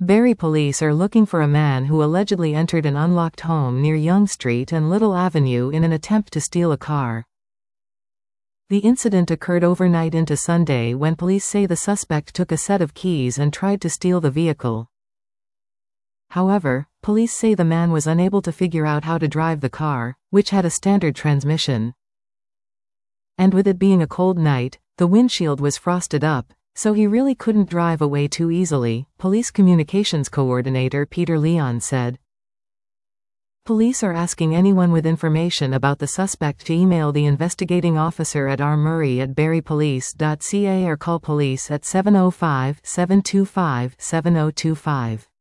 Barrie police are looking for a man who allegedly entered an unlocked home near Yonge Street and Little Avenue in an attempt to steal a car. The incident occurred overnight into Sunday when police say the suspect took a set of keys and tried to steal the vehicle. However, police say the man was unable to figure out how to drive the car, which had a standard transmission. And with it being a cold night, the windshield was frosted up, so he really couldn't drive away too easily, Police Communications Coordinator Peter Leon said. Police are asking anyone with information about the suspect to email the investigating officer at rmurray@barriepolice.ca or call police at 705-725-7025.